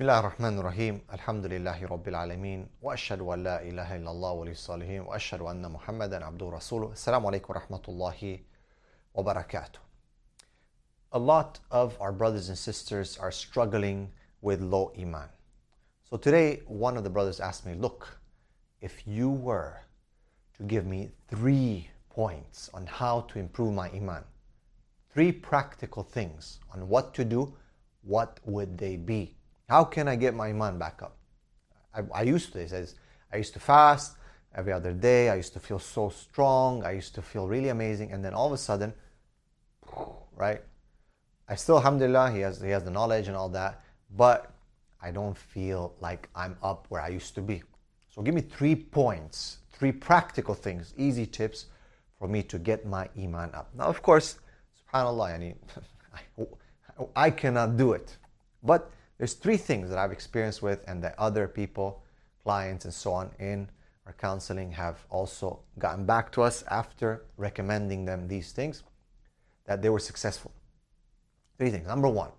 بسم الله الرحمن الرحيم الحمد لله رب العالمين وأشهد أن لا إله إلا الله ولي الصالحين وأشهد أن محمدا عبده ورسوله. السلام عليكم ورحمة الله وبركاته. A lot of our brothers and sisters are struggling with low iman. So today one of the brothers asked me, look, if you were to give me 3 points on how to improve my iman, 3 practical things on what to do, what would they be? How can I get my iman back up? I used to fast every other day. I used to feel so strong. I used to feel really amazing. And then all of a sudden, right? I still, alhamdulillah, he has the knowledge and all that, but I don't feel like I'm up where I used to be. So give me 3 points, 3 practical things, easy tips for me to get my iman up. Now, of course, subhanAllah, I cannot do it. But there's 3 things that I've experienced with and that other people, clients and so on in our counseling have also gotten back to us after recommending them these things, that they were successful. 3 things. Number one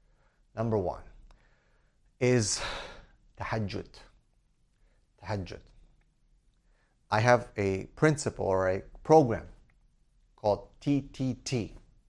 is tahajjud. I have a principle or a program called TTT.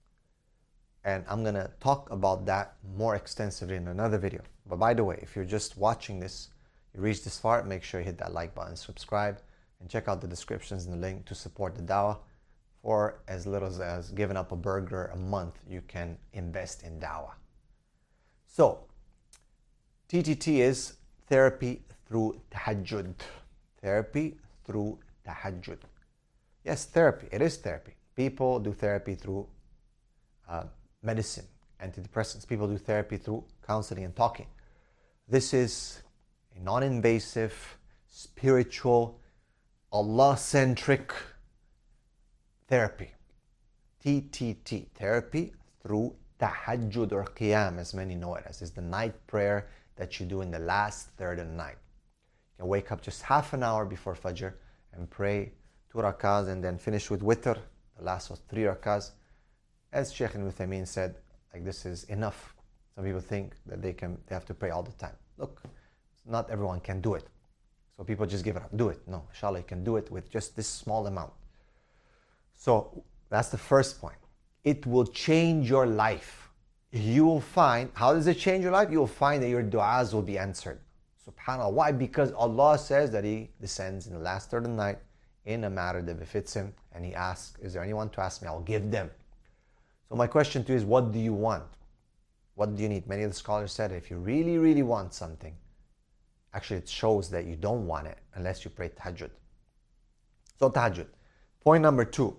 And I'm going to talk about that more extensively in another video. But by the way, if you're just watching this, you reached this far, make sure you hit that like button, subscribe, and check out the descriptions and the link to support the dawah. For as little as giving up a burger a month, you can invest in dawah. So, TTT is therapy through tahajjud. Therapy through tahajjud. Yes, therapy. It is therapy. People do therapy through medicine, antidepressants. People do therapy through counseling and talking. This is a non-invasive, spiritual, Allah-centric therapy. TTT, therapy through tahajjud or qiyam, as many know it as. It's the night prayer that you do in the last third of the night. You can wake up just half an hour before Fajr and pray 2 rakahs and then finish with witr. The last was 3 rakahs. As Shaykh Ibn Uthaymeen said, like this is enough. Some people think that they have to pray all the time. Look, not everyone can do it. So people just give it up. Do it. No, inshallah, you can do it with just this small amount. So that's the first point. It will change your life. You will find, how does it change your life? You will find that your du'as will be answered. SubhanAllah. Why? Because Allah says that He descends in the last third of the night in a matter that befits Him. And He asks, is there anyone to ask me? I'll give them. So my question to you is, what do you want? What do you need? Many of the scholars said if you really, really want something, actually it shows that you don't want it unless you pray tahajjud. So tahajjud. Point number 2,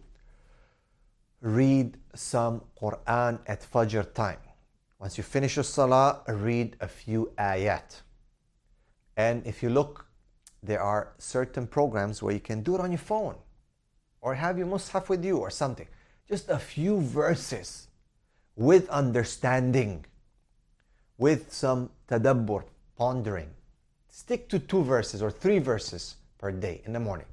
read some Quran at Fajr time. Once you finish your salah, read a few ayat. And if you look, there are certain programs where you can do it on your phone or have your mushaf with you or something. Just a few verses with understanding, with some tadabbur, pondering. Stick to 2 verses or 3 verses per day in the morning.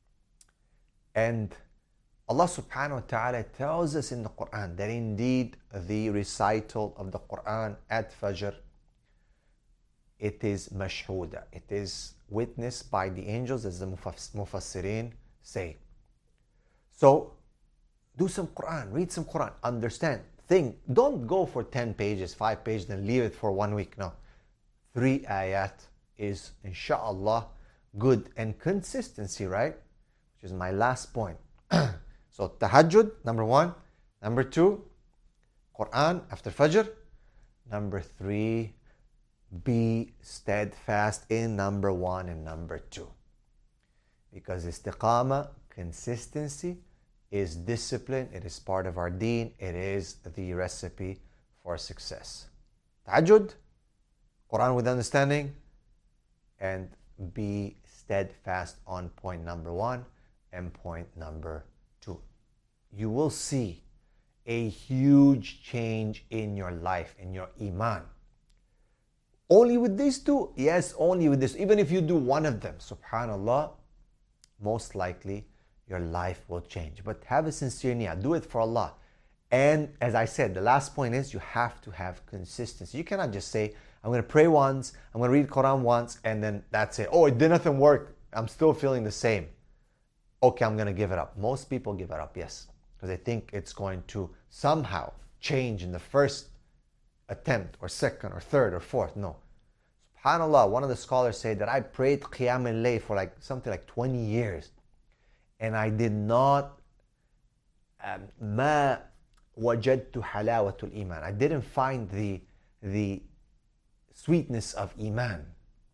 And Allah subhanahu wa ta'ala tells us in the Quran that indeed the recital of the Quran at Fajr, it is mashhuda. It is witnessed by the angels, as the Mufassirin say. So, do some Quran, read some Quran, understand, think. Don't go for 10 pages, 5 pages, then leave it for 1 week. No. 3 ayat is, inshallah, good. And consistency, right? Which is my last point. So, tahajjud, number 1. Number 2, Quran after Fajr. Number 3, be steadfast in number 1 and number 2. Because istiqamah, consistency, is discipline. It is part of our deen. It is the recipe for success. Tahajjud, Quran with understanding, and be steadfast on point number 1 and point number 2. You will see a huge change in your life, in your iman. Only with these 2? Yes, only with this. Even if you do one of them, subhanallah, most likely your life will change. But have a sincere niyyah. Do it for Allah. And as I said, the last point is you have to have consistency. You cannot just say, I'm going to pray once, I'm going to read Quran once, and then that's it. Oh, it did nothing work. I'm still feeling the same. Okay, I'm going to give it up. Most people give it up, yes, because they think it's going to somehow change in the first attempt or second or third or fourth. No. SubhanAllah, one of the scholars said that I prayed Qiyam al-Layl for like something like 20 years, and I did not ما وجدت حلاوة الإيمان. I didn't find the sweetness of Iman.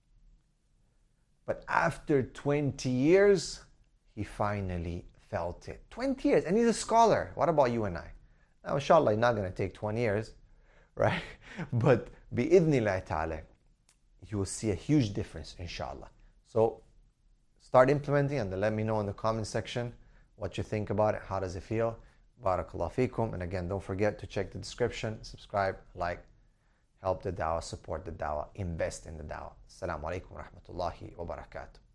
But after 20 years, he finally felt it. 20 years, and he's a scholar. What about you and I? Now, inshallah, it's not going to take 20 years, right? But bi'idhnillah ta'ala, you will see a huge difference, inshallah. So start implementing and then let me know in the comment section what you think about it. How does it feel? Barakallahu feekum. And again, don't forget to check the description, subscribe, like, help the dawah, support the dawah, invest in the dawah. Assalamu alaikum wa rahmatullahi wa barakatuh.